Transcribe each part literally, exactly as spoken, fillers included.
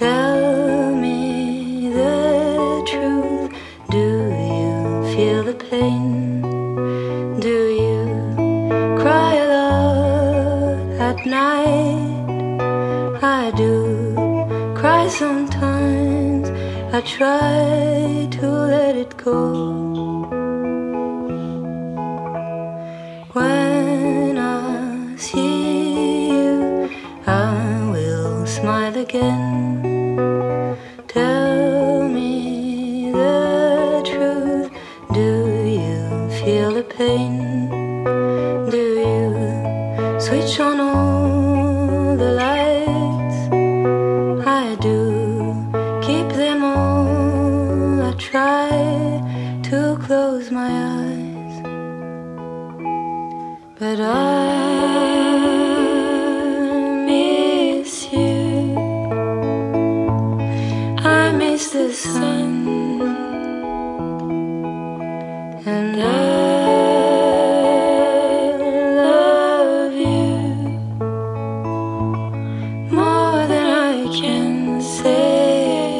Tell me the truth. Do you feel the pain? Do you cry a lot at night? I do cry sometimes. I try to let it go. When I see you, I will smile again. Tell me the truth. Do you feel the pain? Do you switch on all the lights? I do keep them all. I try to close my eyes, but I miss you. I miss the sun, and I love you more than I can say.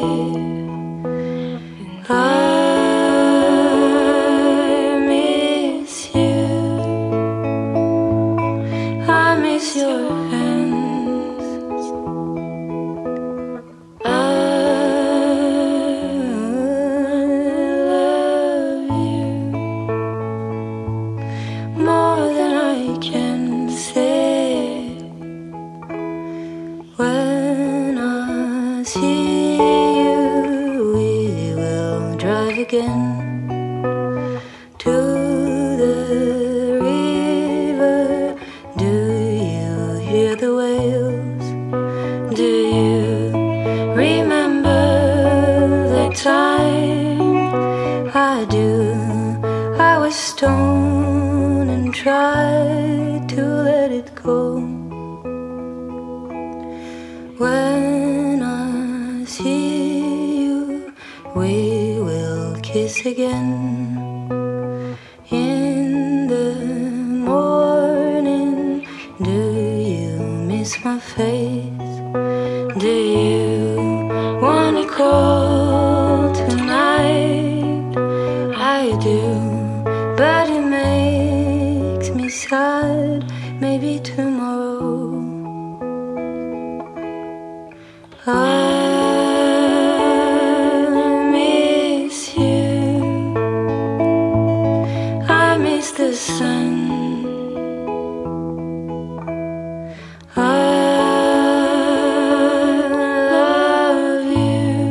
I miss you. I miss your hands. I love you more than I can say. When I see you, we will drive again to the river. Do you hear the waves? Do you remember the time? I do. I was stoned and tried to let it go. When I see you, we will kiss again. In the morning, do you miss my face? Do you wanna call tonight? I do, but it makes me sad. Maybe tomorrow I miss you. I miss the sun. I love you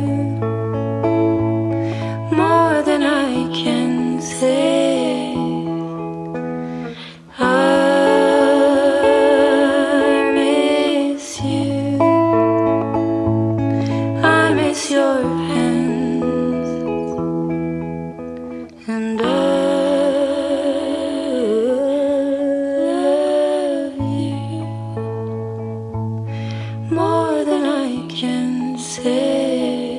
more than I can say. I miss you. I miss your hands, and I love you more than I can say.